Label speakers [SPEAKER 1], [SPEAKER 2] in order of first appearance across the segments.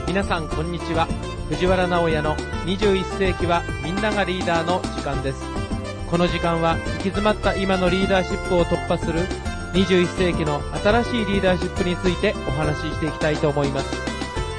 [SPEAKER 1] 皆さんこんにちは。藤原直也の21世紀はみんながリーダーの時間です。この時間は行き詰まった今のリーダーシップを突破する21世紀の新しいリーダーシップについてお話ししていきたいと思います。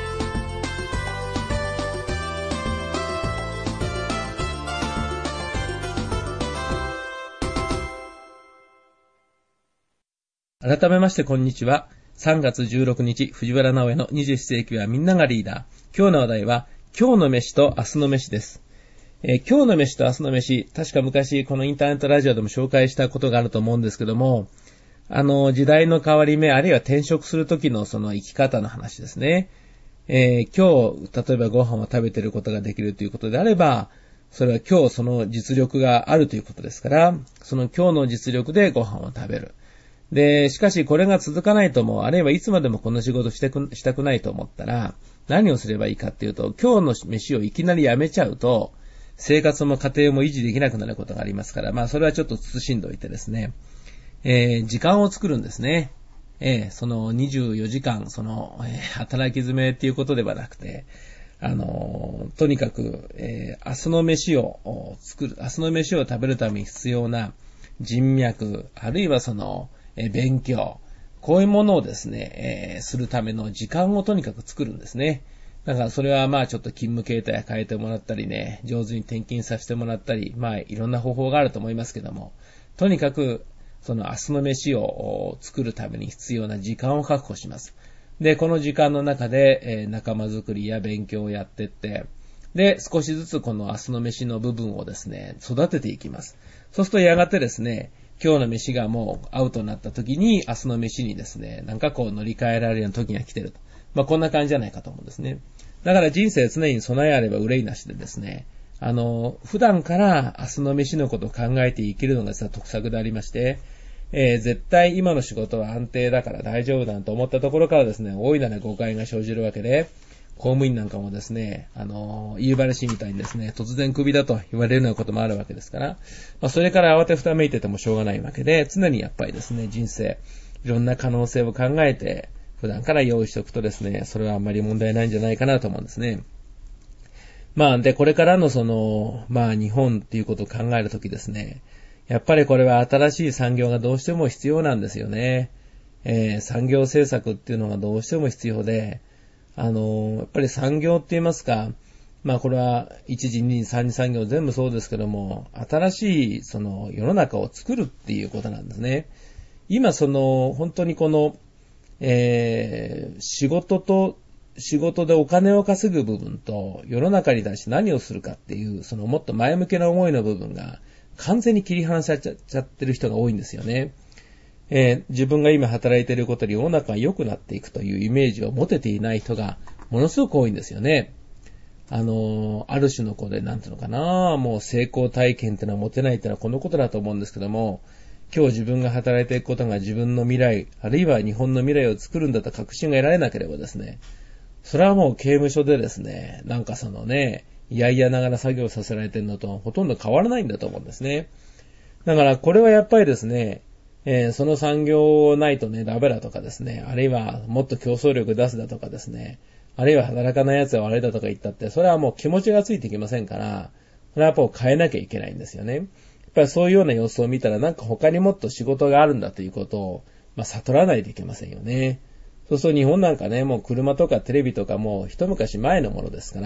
[SPEAKER 1] 改めましてこんにちは。3月16日、藤原直也の21世紀はみんながリーダー。今日の話題は、今日の飯と明日の飯です。今日の飯と明日の飯、確か昔このインターネットラジオでも紹介したことがあると思うんですけども、時代の変わり目、あるいは転職する時のその生き方の話ですね。今日、例えばご飯を食べていることができるということであれば、それは今日その実力があるということですから、その今日の実力でご飯を食べる。で、しかしこれが続かないとも、あるいはいつまでもこの仕事したくないと思ったら、何をすればいいかっていうと、今日の飯をいきなりやめちゃうと、生活も家庭も維持できなくなることがありますから、それはちょっと慎んでおいてですね、時間を作るんですね。その24時間、働き詰めっていうことではなくて、とにかく、明日の飯を食べるために必要な人脈、あるいは勉強、こういうものをですね、するための時間をとにかく作るんですね。だからそれはちょっと勤務形態を変えてもらったりね、上手に転勤させてもらったり、いろんな方法があると思いますけども、とにかく明日の飯を作るために必要な時間を確保します。で、この時間の中で、仲間作りや勉強をやっていって、で、少しずつこの明日の飯の部分をですね、育てていきます。そうするとやがてですね、今日の飯がもうアウトになった時に明日の飯にですね、乗り換えられるような時が来てると。こんな感じじゃないかと思うんですね。だから人生常に備えあれば憂いなしでですね、普段から明日の飯のことを考えていけるのが実は得策でありまして、絶対今の仕事は安定だから大丈夫だと思ったところからですね、大いなる誤解が生じるわけで、公務員なんかもですね、言い話みたいにですね、突然クビだと言われるようなこともあるわけですから、それから慌てふためいててもしょうがないわけで、常にやっぱりですね、人生、いろんな可能性を考えて、普段から用意しておくとですね、それはあんまり問題ないんじゃないかなと思うんですね。で、これからの日本っていうことを考えるときですね、やっぱりこれは新しい産業がどうしても必要なんですよね。産業政策っていうのがどうしても必要で、やっぱり産業って言いますか、これは一次、二次、三次産業全部そうですけども、新しい世の中を作るっていうことなんですね。今本当に仕事でお金を稼ぐ部分と世の中に対して何をするかっていう、もっと前向きな思いの部分が完全に切り離されちゃってる人が多いんですよね。自分が今働いていることで世の中が良くなっていくというイメージを持てていない人がものすごく多いんですよね。ある種のもう成功体験ってのは持てないってのはこのことだと思うんですけども、今日自分が働いていくことが自分の未来、あるいは日本の未来を作るんだと確信が得られなければですね、それはもう刑務所でですね、いやいやながら作業させられているのとほとんど変わらないんだと思うんですね。だからこれはやっぱりですね、その産業ないとね、ダメだとかですね、あるいはもっと競争力出すだとかですね、あるいは働かない奴は悪いだとか言ったって、それはもう気持ちがついてきませんから、それはやっぱ変えなきゃいけないんですよね。やっぱりそういうような様子を見たら他にもっと仕事があるんだということを、悟らないといけませんよね。そうすると日本なんかね、もう車とかテレビとかもう一昔前のものですから、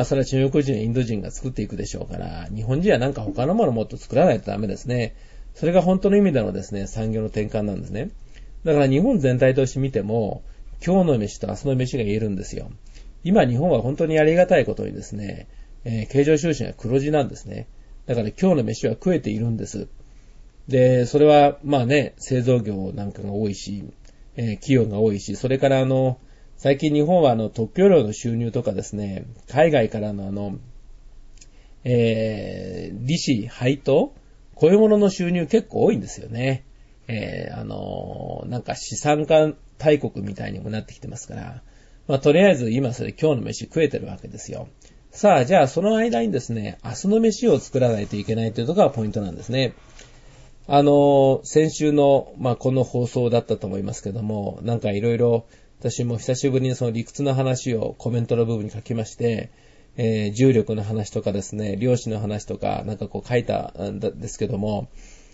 [SPEAKER 1] それは中国人やインド人が作っていくでしょうから、日本人は他のものをもっと作らないとダメですね。それが本当の意味でのですね、産業の転換なんですね。だから日本全体として見ても、今日の飯と明日の飯が言えるんですよ。今日本は本当にありがたいことにですね、経常収支が黒字なんですね。だから今日の飯は食えているんです。で、それは製造業なんかが多いし、企業が多いし、それから最近日本は特許料の収入とかですね、海外からの利子、配当、こういうものの収入結構多いんですよね。資産家大国みたいにもなってきてますから、とりあえず今それ今日の飯食えてるわけですよ。さあ、じゃあその間にですね、明日の飯を作らないといけないというところがポイントなんですね。先週の、この放送だったと思いますけども、いろいろ私も久しぶりにその理屈の話をコメントの部分に書きまして、重力の話とかですね、量子の話とかなんかこう書いたんですけども、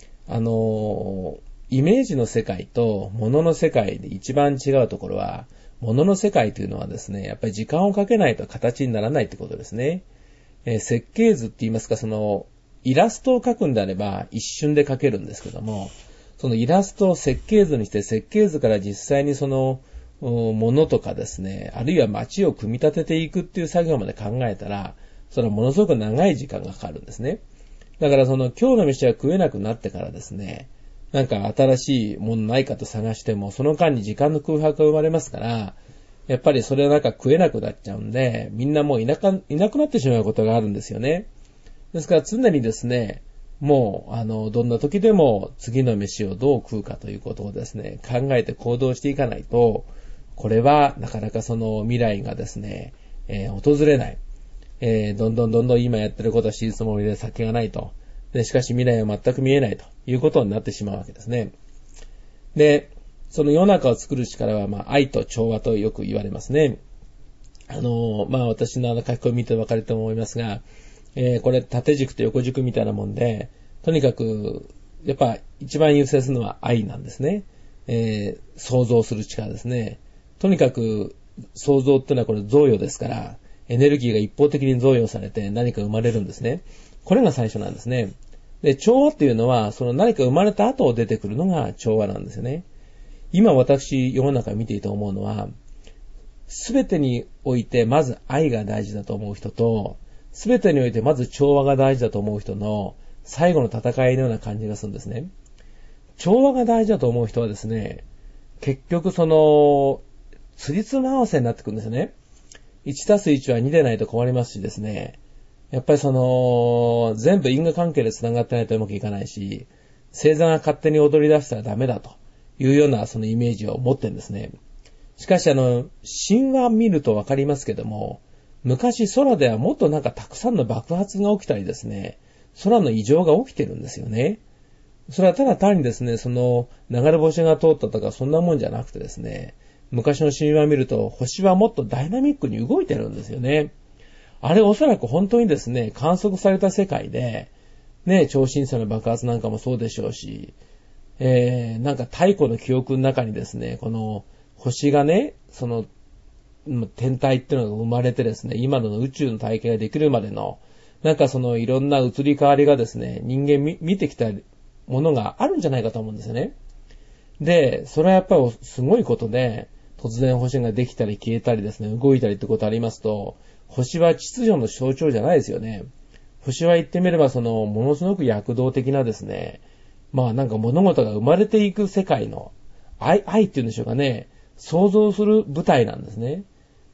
[SPEAKER 1] イメージの世界と物の世界で一番違うところは、物の世界というのはですね、やっぱり時間をかけないと形にならないってことですね。設計図って言いますか、そのイラストを描くんであれば一瞬で描けるんですけども、そのイラストを設計図にして、設計図から実際にそのものとかですね、あるいは街を組み立てていくっていう作業まで考えたら、それはものすごく長い時間がかかるんですね。だからその今日の飯は食えなくなってからですね、なんか新しいものないかと探しても、その間に時間の空白が生まれますから、やっぱりそれはなんか食えなくなっちゃうんで、みんなもういなくなってしまうことがあるんですよね。ですから常にですね、もうどんな時でも次の飯をどう食うかということをですね、考えて行動していかないと、これはなかなかその未来がですね、訪れない。どんどん今やってることは死ぬつもりで先がないと。で、しかし未来は全く見えないということになってしまうわけですね。で、その世の中を作る力は、愛と調和とよく言われますね。私の書き込み見て分かると思いますが、これ縦軸と横軸みたいなもんで、とにかく、やっぱ一番優先するのは愛なんですね。想像する力ですね。とにかく想像っていうのはこれ贈与ですから、エネルギーが一方的に贈与されて何か生まれるんですね。これが最初なんですね。で、調和っていうのは、その何か生まれた後出てくるのが調和なんですよね。今私、世の中見ていて思うのは、すべてにおいてまず愛が大事だと思う人と、すべてにおいてまず調和が大事だと思う人の最後の戦いのような感じがするんですね。調和が大事だと思う人はですね、結局その、つじつま合わせになってくるんですよね。1+1 は2でないと困りますしですね、やっぱりその、全部因果関係で繋がってないとうまくいかないし、星座が勝手に踊り出したらダメだというようなそのイメージを持ってるんですね。しかし神話見るとわかりますけども、昔空ではもっとなんかたくさんの爆発が起きたりですね、空の異常が起きてるんですよね。それはただ単にですね、その流れ星が通ったとかそんなもんじゃなくてですね、昔の神話を見ると星はもっとダイナミックに動いてるんですよね。あれおそらく本当にですね、観測された世界で、ね、超新星の爆発なんかもそうでしょうし、なんか太古の記憶の中にですね、この星がね、その天体っていうのが生まれてですね、今の宇宙の体系ができるまでの、なんかそのいろんな移り変わりがですね、人間見てきたものがあるんじゃないかと思うんですよね。で、それはやっぱりすごいことで、突然星ができたり消えたりですね、動いたりってことありますと、星は秩序の象徴じゃないですよね。星は言ってみればものすごく躍動的なですね、なんか物事が生まれていく世界の愛っていうんでしょうかね、想像する舞台なんですね。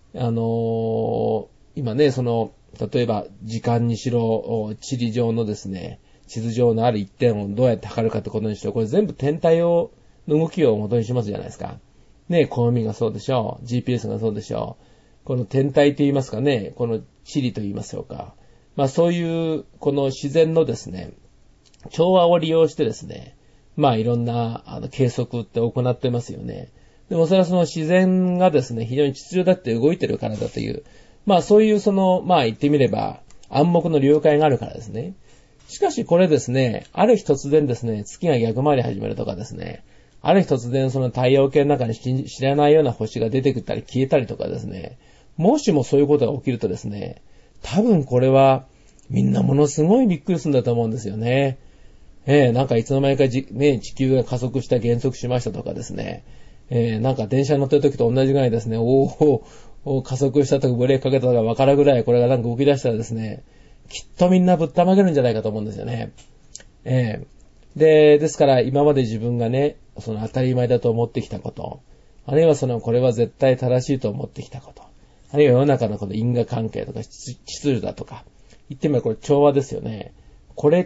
[SPEAKER 1] 今ね、例えば時間にしろ、地理上のですね、地図上のある一点をどうやって測るかってことにしろ、これ全部天体の動きを元にしますじゃないですか。ね、暦がそうでしょう。GPS がそうでしょう。この天体と言いますかね、この地理と言いましょうか。そういう、この自然のですね、調和を利用してですね、いろんな計測って行ってますよね。でもそれはその自然がですね、非常に秩序だって動いてるからだという、そういう言ってみれば暗黙の了解があるからですね。しかしこれですね、ある日突然ですね、月が逆回り始めるとかですね、ある日突然その太陽系の中に知らないような星が出てきたり消えたりとかですね、もしもそういうことが起きるとですね、多分これはみんなものすごいびっくりするんだと思うんですよね。なんかいつの間にか地球が加速した減速しましたとかですね、なんか電車に乗ってる時と同じぐらいですね、加速したとかブレーキかけたとか分かるぐらいこれがなんか動き出したらですね、きっとみんなぶったまげるんじゃないかと思うんですよね。ですから今まで自分がね、当たり前だと思ってきたこと、あるいはこれは絶対正しいと思ってきたこと、あるいは世の中のこの因果関係とか秩序だとか、言ってみればこれ調和ですよね。これって、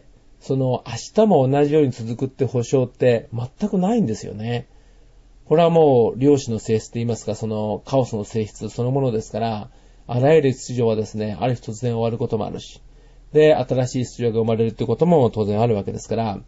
[SPEAKER 1] 明日も同じように続くって保証って全くないんですよね。これはもう量子の性質と言いますか、カオスの性質そのものですから、あらゆる秩序はですね、ある日突然終わることもあるし、で、新しい秩序が生まれるってことも当然あるわけですから、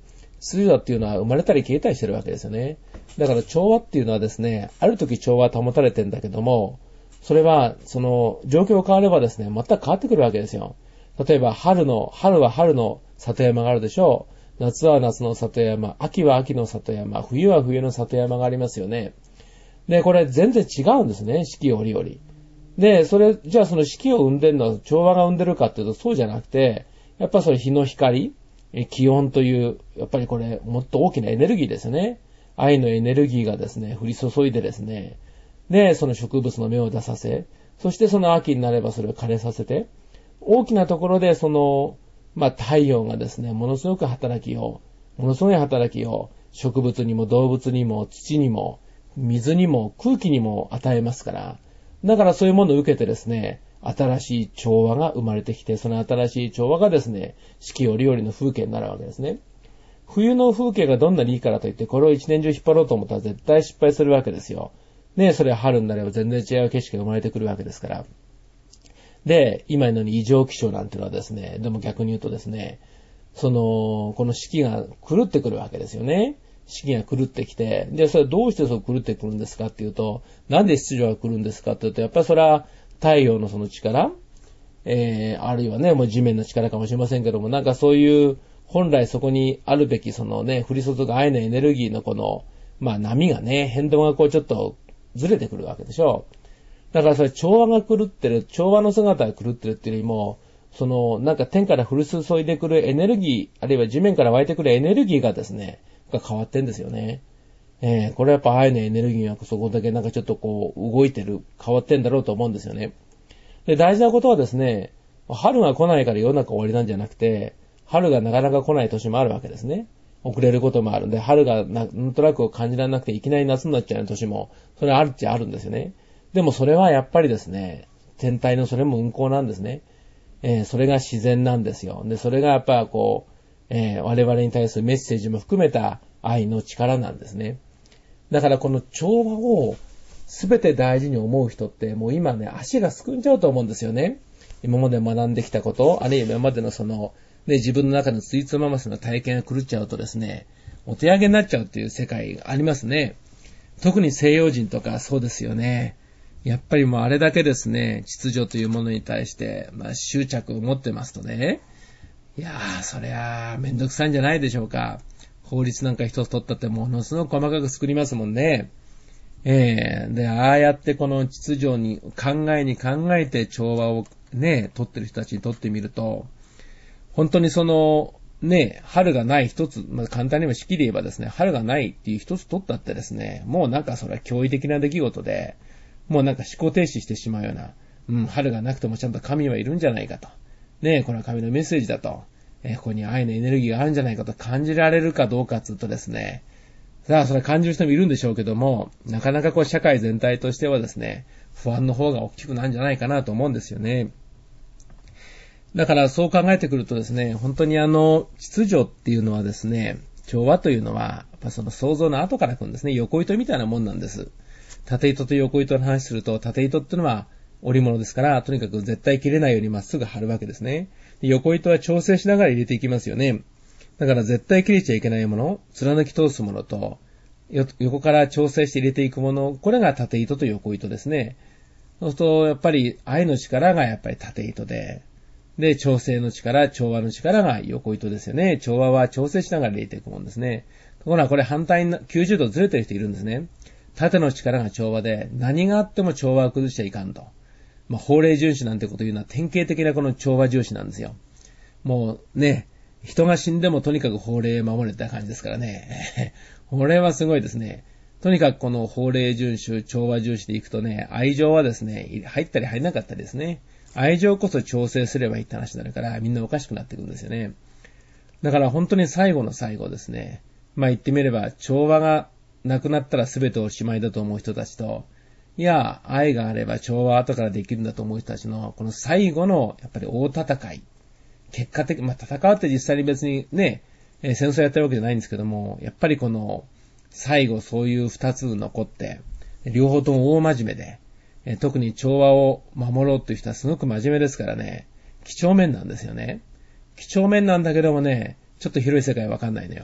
[SPEAKER 1] 秩序っていうのは生まれたり消えたりしてるわけですよね。だから調和っていうのはですね、ある時調和は保たれてんだけども、それは、その、状況が変わればですね、全く変わってくるわけですよ。例えば、春は春の里山があるでしょう。夏は夏の里山、秋は秋の里山、冬は冬の里山がありますよね。で、これ全然違うんですね、四季折々。で、じゃあその四季を生んでるのは調和が生んでるかっていうとそうじゃなくて、やっぱそれ日の光、気温という、やっぱりこれもっと大きなエネルギーですよね。愛のエネルギーがですね、降り注いでですね、で、その植物の芽を出させ、そしてその秋になればそれを枯れさせて、大きなところでその、太陽がですね、ものすごい働きを、植物にも動物にも土にも水にも空気にも与えますから、だからそういうものを受けてですね、新しい調和が生まれてきて、その新しい調和がですね、四季折々の風景になるわけですね。冬の風景がどんなにいいからといって、これを一年中引っ張ろうと思ったら絶対失敗するわけですよ。ね、それは春になれば全然違う景色が生まれてくるわけですから。で、今のように異常気象なんていうのはですね、でも逆に言うとですね、この四季が狂ってくるわけですよね。四季が狂ってきて、で、それはどうしてそう狂ってくるんですかっていうと、なんで秩序が来るんですかっていうと、やっぱりそれは太陽のその力、あるいはね、もう地面の力かもしれませんけども、なんかそういう、本来そこにあるべきそのね、降り注ぐ愛のエネルギーのこの、波がね、変動がこうちょっとずれてくるわけでしょ。だからそれ調和が狂ってる、調和の姿が狂ってるっていうよりも、なんか天から降り注いでくるエネルギー、あるいは地面から湧いてくるエネルギーがですね、が変わってんですよね。これはやっぱ愛のエネルギーがそこだけなんかちょっとこう動いてる、変わってんだろうと思うんですよね。で、大事なことはですね、春が来ないから世の中終わりなんじゃなくて、春がなかなか来ない年もあるわけですね。遅れることもあるんで、春がなんとなく感じられなくていきなり夏になっちゃう年も、それあるっちゃあるんですよね。でもそれはやっぱりですね、天体のそれも運行なんですね。それが自然なんですよ。で、それがやっぱこう、我々に対するメッセージも含めた愛の力なんですね。だからこの調和を全て大事に思う人ってもう今ね、足がすくんじゃうと思うんですよね。今まで学んできたこと、あるいは今までの自分の中のついつまませの体験が狂っちゃうとですね、お手上げになっちゃうっていう世界がありますね。特に西洋人とかそうですよね。やっぱりもうあれだけですね、秩序というものに対して、執着を持ってますとね、いやー、そりゃあめんどくさいんじゃないでしょうか。法律なんか一つ取ったってものすごく細かく作りますもんね。で、ああやってこの秩序に考えて調和をね、取ってる人たちにとってみると、本当に春がない一つ、簡単にも式で言えばですね、春がないっていう一つ取ったってですね、もうなんかそれは驚異的な出来事で、もうなんか思考停止してしまうような、春がなくてもちゃんと神はいるんじゃないかと。ね、これは神のメッセージだと。ここに愛のエネルギーがあるんじゃないかと感じられるかどうかっていうとですね、さあ、それ感じる人もいるんでしょうけども、なかなかこう社会全体としてはですね、不安の方が大きくなるんじゃないかなと思うんですよね。だからそう考えてくるとですね、本当に秩序っていうのはですね、調和というのは、やっぱその想像の後から来るんですね。横糸みたいなもんなんです。縦糸と横糸の話すると、縦糸っていうのは織物ですから、とにかく絶対切れないようにまっすぐ張るわけですね。横糸は調整しながら入れていきますよね。だから絶対切れちゃいけないもの、貫き通すものと、横から調整して入れていくもの、これが縦糸と横糸ですね。そうすると、やっぱり愛の力がやっぱり縦糸で、調整の力、調和の力が横糸ですよね。調和は調整しながら入れていくもんですね。ところがこれ反対に90度ずれてる人いるんですね。縦の力が調和で、何があっても調和を崩しちゃいかんと。法令遵守なんてこと言うのは典型的なこの調和重視なんですよ。もうね、人が死んでもとにかく法令守れって感じですからね。これはすごいですね。とにかくこの法令遵守、調和重視でいくとね、愛情はですね、入ったり入らなかったりですね。愛情こそ調整すればいいって話になるから、みんなおかしくなってくるんですよね。だから本当に最後の最後ですね。言ってみれば、調和がなくなったら全ておしまいだと思う人たちと、いや、愛があれば調和は後からできるんだと思う人たちの、この最後の、やっぱり大戦い。結果的、戦うって実際に別にね、戦争やってるわけじゃないんですけども、やっぱりこの、最後そういう二つ残って、両方とも大真面目で、特に調和を守ろうっていう人はすごく真面目ですからね、几帳面なんですよね。几帳面なんだけどもね、ちょっと広い世界わかんないのよ。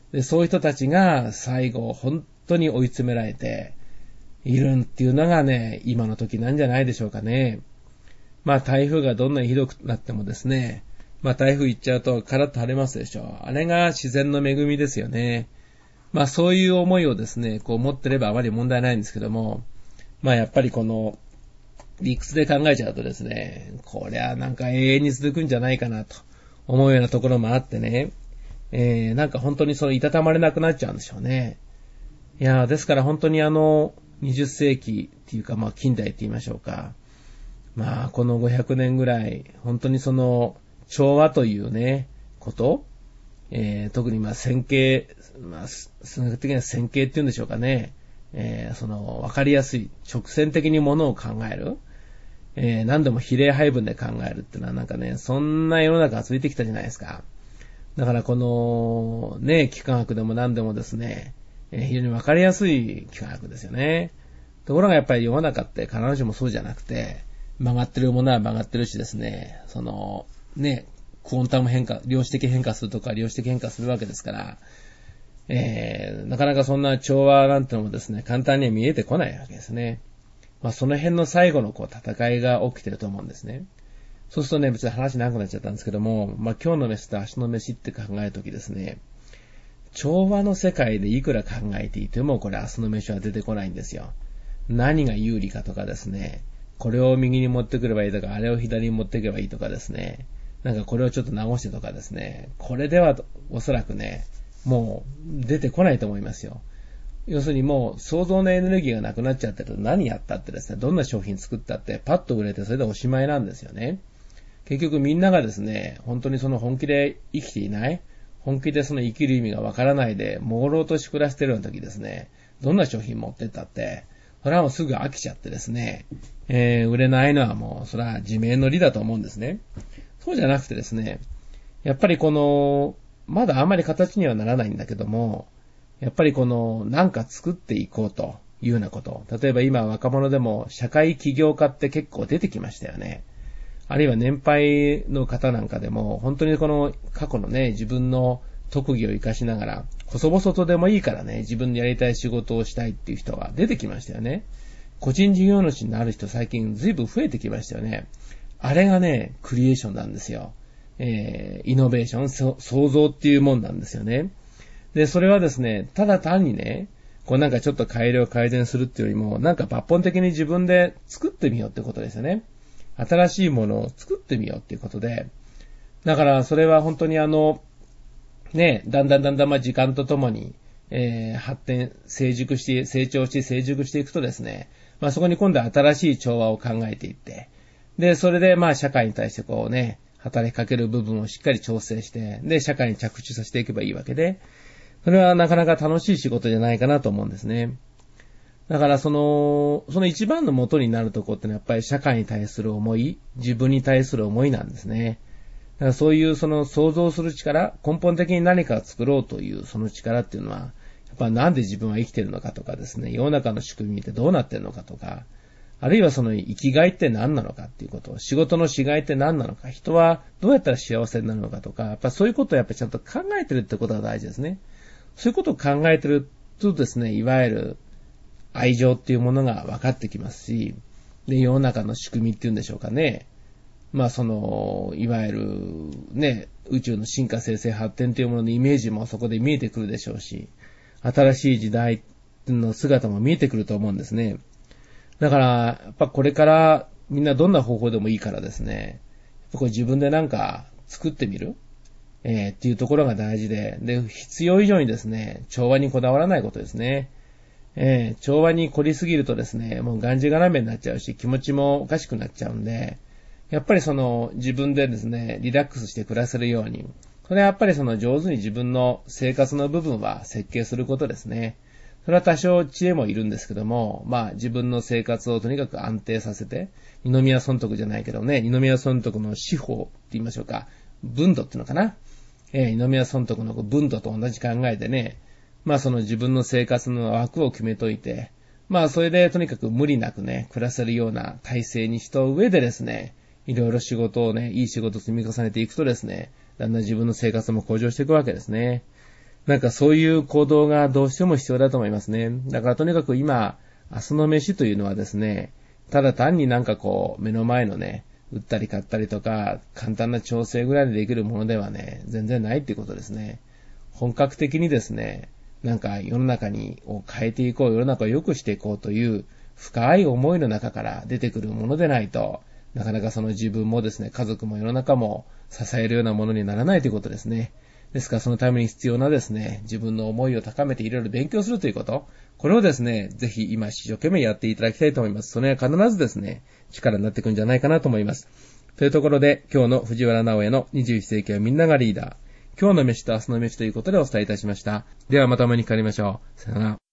[SPEAKER 1] で、そういう人たちが最後本当に追い詰められているっていうのがね、今の時なんじゃないでしょうかね。台風がどんなにひどくなってもですね、台風行っちゃうとカラッと晴れますでしょ。あれが自然の恵みですよね。そういう思いをですね、持ってればあまり問題ないんですけども、やっぱりこの理屈で考えちゃうとですね、こりゃなんか永遠に続くんじゃないかなと思うようなところもあってね、なんか本当にいたたまれなくなっちゃうんでしょうね。いや、ですから本当に20世紀っていうか近代って言いましょうか。この500年ぐらい、本当に調和というね、こと、特に線形、数学的な線形っていうんでしょうかね。わかりやすい、直線的にものを考える。何でも比例配分で考えるっていうのはなんかね、そんな世の中が続いてきたじゃないですか。だからこの、ね、幾何学でも何でもですね、非常にわかりやすい幾何学ですよね。ところがやっぱり世の中って必ずしもそうじゃなくて、曲がってるものは曲がってるしですね、クォンタム変化、量子的変化するとか量子的変化するわけですから、なかなかそんな調和なんてのもですね、簡単には見えてこないわけですね。その辺の最後の戦いが起きてると思うんですね。そうするとね、別に話長くなっちゃったんですけども、今日の飯と明日の飯って考えるときですね、調和の世界でいくら考えていても、これ明日の飯は出てこないんですよ。何が有利かとかですね、これを右に持ってくればいいとか、あれを左に持っていけばいいとかですね、なんかこれをちょっと直してとかですね、これではおそらくね、もう出てこないと思いますよ。要するにもう想像のエネルギーがなくなっちゃってると何やったってですね、どんな商品作ったってパッと売れてそれでおしまいなんですよね。結局みんながですね、本当に本気で生きていない、本気で生きる意味がわからないで朦朧とし暮らしてるような時ですね、どんな商品持ってったって、それはもうすぐ飽きちゃってですね、売れないのはもうそれは自明の理だと思うんですね。そうじゃなくてですね、やっぱりまだあんまり形にはならないんだけども、やっぱりなんか作っていこうというようなこと。例えば今若者でも社会起業家って結構出てきましたよね。あるいは年配の方なんかでも、本当に過去のね、自分の特技を活かしながら、細々とでもいいからね、自分のやりたい仕事をしたいっていう人が出てきましたよね。個人事業主になる人最近随分増えてきましたよね。あれがね、クリエーションなんですよ。イノベーション、創造っていうもんなんですよね。で、それはですね、ただ単にね、なんかちょっと改良改善するっていうよりも、なんか抜本的に自分で作ってみようってことですよね。新しいものを作ってみようっていうことで、だからそれは本当にね、だんだん時間とともに、発展、成長していくとですね、そこに今度は新しい調和を考えていって、で、それで社会に対して働きかける部分をしっかり調整して、で、社会に着地させていけばいいわけで、それはなかなか楽しい仕事じゃないかなと思うんですね。だからその一番の元になるところってのはやっぱり社会に対する思い、自分に対する思いなんですね。だからそういう想像する力、根本的に何かを作ろうというその力っていうのは、やっぱなんで自分は生きてるのかとかですね、世の中の仕組みってどうなってるのかとか、あるいは生きがいって何なのかっていうこと、仕事のしがいって何なのか、人はどうやったら幸せになるのかとか、やっぱそういうことをやっぱちゃんと考えてるってことが大事ですね。そういうことを考えてるとですね、いわゆる愛情っていうものが分かってきますし、で、世の中の仕組みっていうんでしょうかね。いわゆるね、宇宙の進化生成発展というもののイメージもそこで見えてくるでしょうし、新しい時代の姿も見えてくると思うんですね。だから、やっぱこれからみんなどんな方法でもいいからですね、自分でなんか作ってみる、っていうところが大事で、必要以上にですね、調和にこだわらないことですね。調和に凝りすぎるとですね、もうがんじがらめになっちゃうし、気持ちもおかしくなっちゃうんで、やっぱり自分でですね、リラックスして暮らせるように、それはやっぱり上手に自分の生活の部分は設計することですね。それは多少知恵もいるんですけども、自分の生活をとにかく安定させて、二宮尊徳じゃないけどね、二宮尊徳の司法って言いましょうか、分度っていうのかな。二宮尊徳の分度と同じ考えでね、自分の生活の枠を決めといて、それでとにかく無理なくね、暮らせるような体制にした上でですね、いろいろ仕事をね、いい仕事を積み重ねていくとですね、だんだん自分の生活も向上していくわけですね。 なんかそういう行動がどうしても必要だと思いますね。だからとにかく今、明日の飯というのはですね、ただ単になんかこう、目の前のね、売ったり買ったりとか、簡単な調整ぐらいでできるものではね、全然ないっていうことですね。本格的にですね、なんか世の中を変えていこう、世の中を良くしていこうという深い思いの中から出てくるものでないと、なかなかその自分もですね、家族も世の中も支えるようなものにならないということですね。ですからそのために必要なですね、自分の思いを高めていろいろ勉強するということ、これをですね、ぜひ今一生懸命やっていただきたいと思います。それは必ずですね、力になっていくんじゃないかなと思います。というところで、今日の藤原直江の21世紀はみんながリーダー。今日の飯と明日の飯ということでお伝えいたしました。ではまたお目にかかりましょう。さよなら。